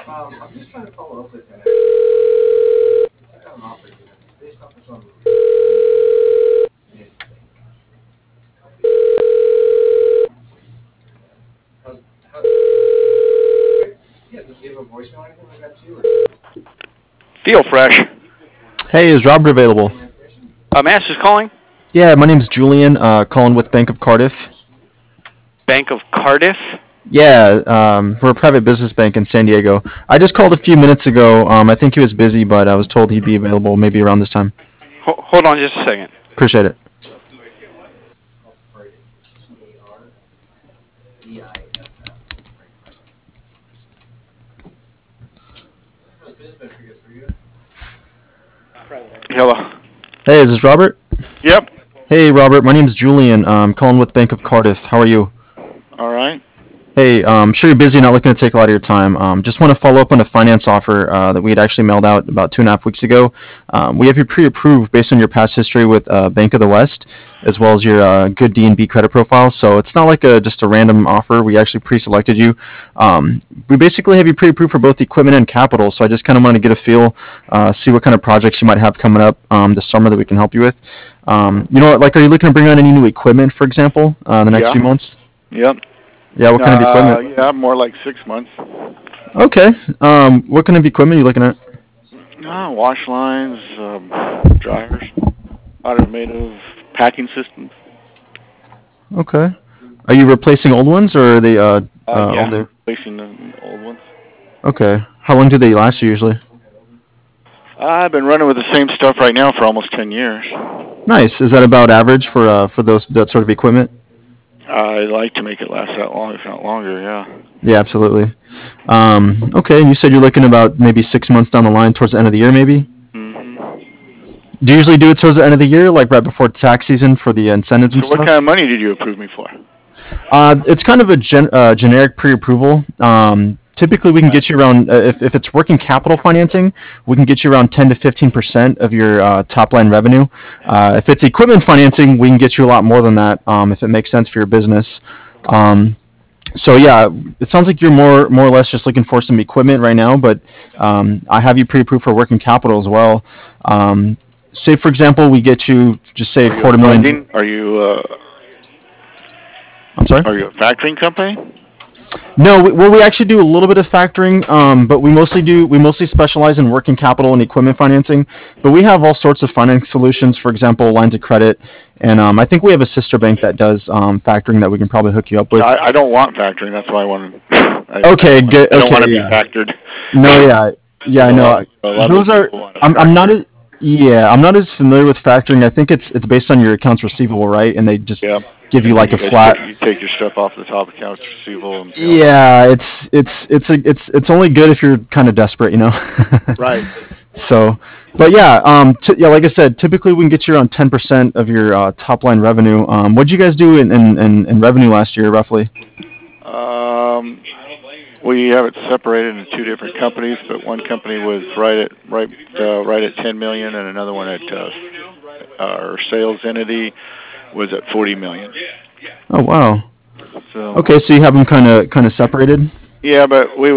I'm just trying to follow up with that. I got an offer here. It's based off of some. How's yeah, does he have a voicemail or anything like that too? Feel fresh. Hey, is Robert available? Master's calling. Yeah, my name's Julian, calling with Bank of Cardiff. Bank of Cardiff. Yeah, we're a private business bank in San Diego. I just called a few minutes ago. I think he was busy, but I was told he'd be available maybe around this time. Hold on just a second. Appreciate it. Hello. Hey, is this Robert? Yep. Hey, Robert, my name's Julian. I'm calling with Bank of Cardiff. How are you? All right. Hey, I'm sure you're busy, not looking to take a lot of your time. Just want to follow up on a finance offer that we had actually mailed out about 2.5 weeks ago. We have you pre-approved based on your past history with Bank of the West, as well as your good D&B credit profile. So it's not like just a random offer. We actually pre-selected you. We basically have you pre-approved for both equipment and capital. So I just kind of want to get a feel, see what kind of projects you might have coming up this summer that we can help you with. Like, are you looking to bring on any new equipment, for example, in the next few months? Yep. Yeah, what kind of equipment? Yeah, more like 6 months. Okay. What kind of equipment are you looking at? Wash lines, dryers, automated packing systems. Okay. Are you replacing old ones, or are they Yeah, older? replacing the old ones. Okay. How long do they last you usually? I've been running with the same stuff right now for almost 10 years. Nice. Is that about average for that sort of equipment? I like to make it last that long, if not longer, yeah. Yeah, absolutely. Okay, and you said you're looking about maybe 6 months down the line, towards the end of the year, maybe? Mm-hmm. Do you usually do it towards the end of the year, like right before tax season for the incentives and So stuff? what kind of money did you approve me for? It's kind of a generic pre-approval. Typically, we can get you around, if it's working capital financing, we can get you around 10 to 15% of your top line revenue. If it's equipment financing, we can get you a lot more than that if it makes sense for your business. So yeah, it sounds like you're more or less just looking for some equipment right now, but I have you pre-approved for working capital as well. Say for example, we get you just say a quarter million. Are you? I'm sorry. Are you a factoring company? No, we actually do a little bit of factoring, but we mostly specialize in working capital and equipment financing. But we have all sorts of finance solutions, for example, lines of credit, and I think we have a sister bank that does factoring that we can probably hook you up with. I don't want factoring. That's why I want to. Okay, good. I don't Okay, want to be yeah. factored. No, yeah, I know. Those are. I'm not as. Yeah, I'm not as familiar with factoring. I think it's based on your accounts receivable, right? And they just give you like a flat. You take your stuff off the top accounts receivable. And, yeah, it's only good if you're kind of desperate, you know. Right. So, but yeah, like I said, typically we can get you around 10% of your top line revenue. What'd you guys do in revenue last year, roughly? We have it separated into two different companies, but one company was right at 10 million, and another one at our sales entity was at 40 million. Oh wow. So, okay, so you have them kind of separated. Yeah, but you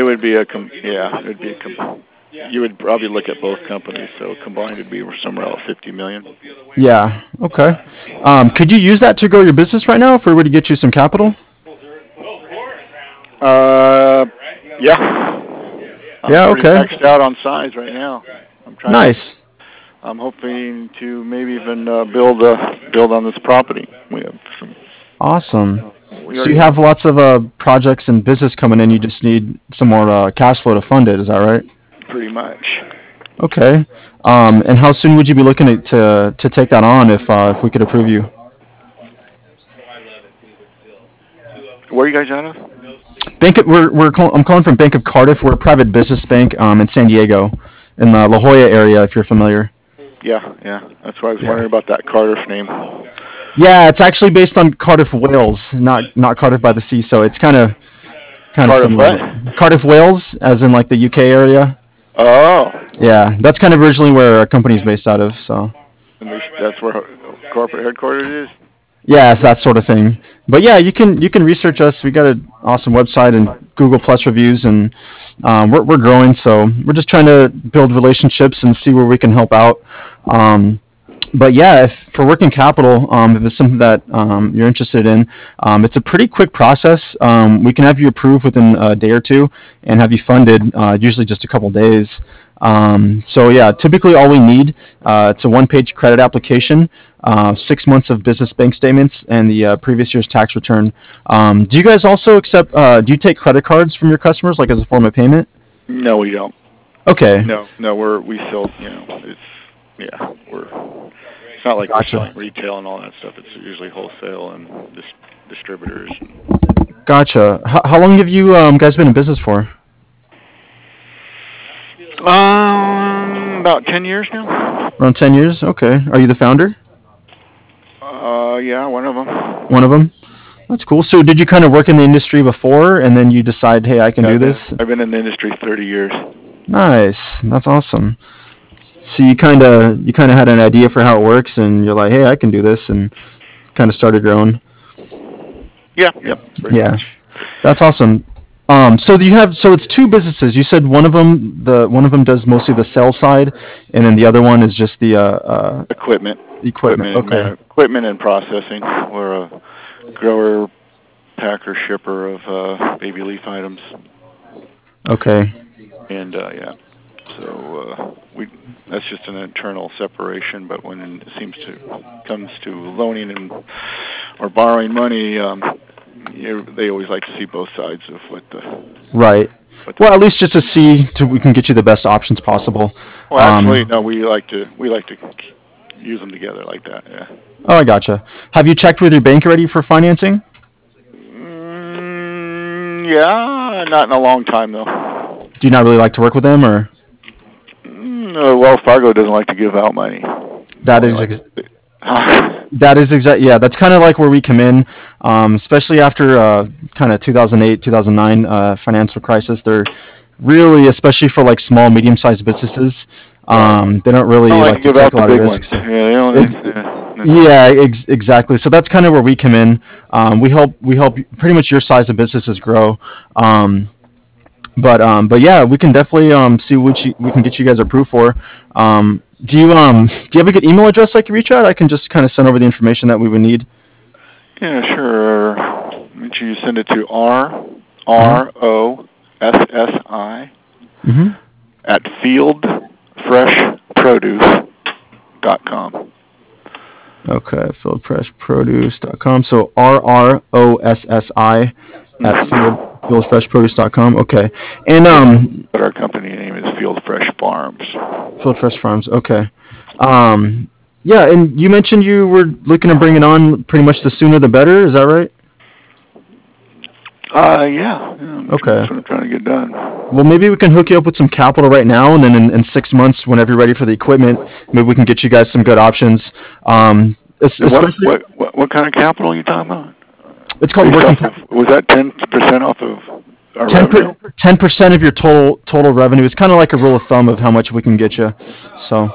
would probably look at both companies, so combined it'd be somewhere around 50 million. Yeah. Okay. Could you use that to grow your business right now if we were to get you some capital? Yeah. I'm okay. maxed out on size right now. Nice. I'm hoping to maybe even build on this property. We have some. Awesome. So you have lots of projects and business coming in. You just need some more cash flow to fund it. Is that right? Pretty much. Okay. And how soon would you be looking to take that on if we could approve you? Where are you guys out of? I'm calling from Bank of Cardiff. We're a private business bank in San Diego, in the La Jolla area, if you're familiar. Yeah. That's why I was wondering about that Cardiff name. Yeah, it's actually based on Cardiff, Wales, not Cardiff by the sea. So it's kind of similar. What? Cardiff, Wales, as in like the UK area. Oh. Yeah, that's kind of originally where our company's based out of. So. And that's where corporate headquarters is. Yeah, it's that sort of thing. But yeah, you can research us. We got an awesome website and Google Plus reviews, and we're growing. So we're just trying to build relationships and see where we can help out. Um, but yeah, if for working capital, if it's something that you're interested in, it's a pretty quick process. We can have you approved within a day or two and have you funded, usually just a couple days. So yeah, typically all we need, it's a one-page credit application, 6 months of business bank statements, and the previous year's tax return. Do you guys also accept? Do you take credit cards from your customers, like as a form of payment? No, we don't. Okay, No, we still, it's, yeah, it's not like we're gotcha, selling retail and all that stuff. It's usually wholesale and distributors. gotcha. How long have you guys been in business for? About 10 years now. Around 10 years. Okay. Are you the founder? Yeah, one of them. One of them. That's cool. So did you kind of work in the industry before, and then you decide, hey, I can do this? I've been in the industry 30 years. Nice. That's awesome. So you kind of had an idea for how it works, and you're like, hey, I can do this, and kind of started your own. Yeah, yep, pretty Yeah, much. that's awesome. So it's two businesses. You said one of them does mostly the sell side, and then the other one is just the Equipment, equipment. Okay. equipment and processing. We're a grower, packer, shipper of baby leaf items, Okay. and yeah. So we that's just an internal separation. But when it comes to loaning and or borrowing money, they always like to see both sides of Right. what the Well, at business. least just to see we can get you the best options possible. Well, actually, Um, no. We like to use them together like that. Yeah. oh, I gotcha. Have you checked with your bank already for financing? Yeah, not in a long time though. Do you not really like to work with them, or Wells Fargo doesn't like to give out money. They that only is like ex- to. Huh? that is exact? Yeah, that's kind of like where we come in, especially after kind of 2008, 2009 financial crisis. They're really, especially for like small, medium-sized businesses, Right. they don't They don't really like like to to give take out a the lot of big ones. risks. Yeah, they don't. Ex- Yeah, that's right. Yeah, exactly. So that's kind of where we come in. We help pretty much your size of businesses grow. Um, but yeah, we can definitely see what we can get you guys approved for. Do you have a good email address I can reach out? I can just kind of send over the information that we would need. Yeah, sure. Make sure you send it to Mhm. ROSSI Mhm. at fieldfreshproduce.com. Okay, fieldfreshproduce.com. So RROSSI at fieldfreshproduce.com. Okay, and But our company name is Field Fresh Farms. Field Fresh Farms. Okay. Um, yeah, and you mentioned you were looking to bring it on pretty much the sooner the better. Is that right? Yeah, Okay. that's what I'm trying to get done. Well, maybe we can hook you up with some capital right now, and then in 6 months, whenever you're ready for the equipment, maybe we can get you guys some good options. And what Especially, what what what kind of capital are you talking about? it's called Based working off of, capital. was that 10% off of our 10 revenue? 10% of your total revenue. It's kind of like a rule of thumb of how much we can get you. So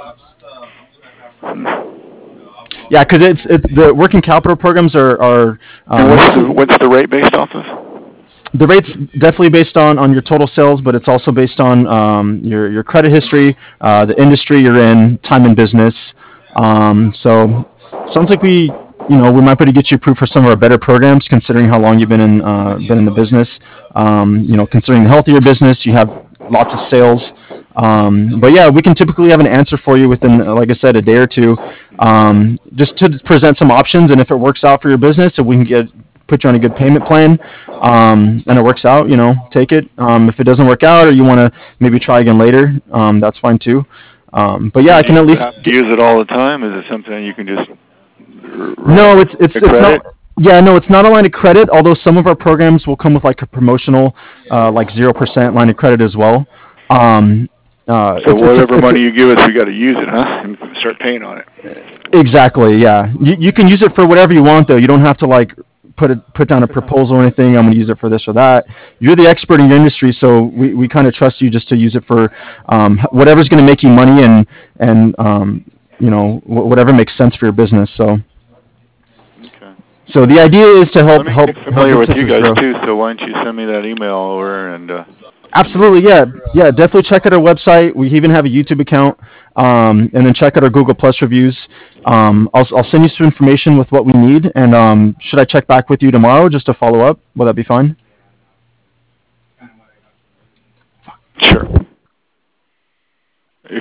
yeah, because it's the working capital programs are And mostly what's the rate based off of? the rate's definitely based on your total sales, but it's also based on your credit history, the industry you're in, time in business. So sounds like we might be able to get you approved for some of our better programs, considering how long you've been in the business. Considering the health of your business, you have lots of sales. But yeah, we can typically have an answer for you within, like I said, a day or two, just to present some options. And if it works out for your business, if we can put you on a good payment plan, and it works out, take it. If it doesn't work out, or you want to maybe try again later, that's fine too. But yeah, And I do can at you least have to use it all the time? Is it something you can just No, run it's credit? not. Yeah, no, it's not a line of credit. Although some of our programs will come with like a promotional, like 0% line of credit as well. Um, So it's whatever money you give us, we got to use it, huh? And start paying on it. exactly, yeah. You can use it for whatever you want though. You don't have to like put down a proposal or anything. I'm going to use it for this or that. You're the expert in your industry, so we kind of trust you just to use it for whatever's going to make you money, and whatever makes sense for your business. So Okay. So the idea is to help Let me get familiar your with you businesses guys grow. too. So why don't you send me that email over and Absolutely, yeah, yeah. Definitely check out our website. We even have a YouTube account, and then check out our Google Plus reviews. I'll send you some information with what we need, and should I check back with you tomorrow just to follow up? Will that be fine?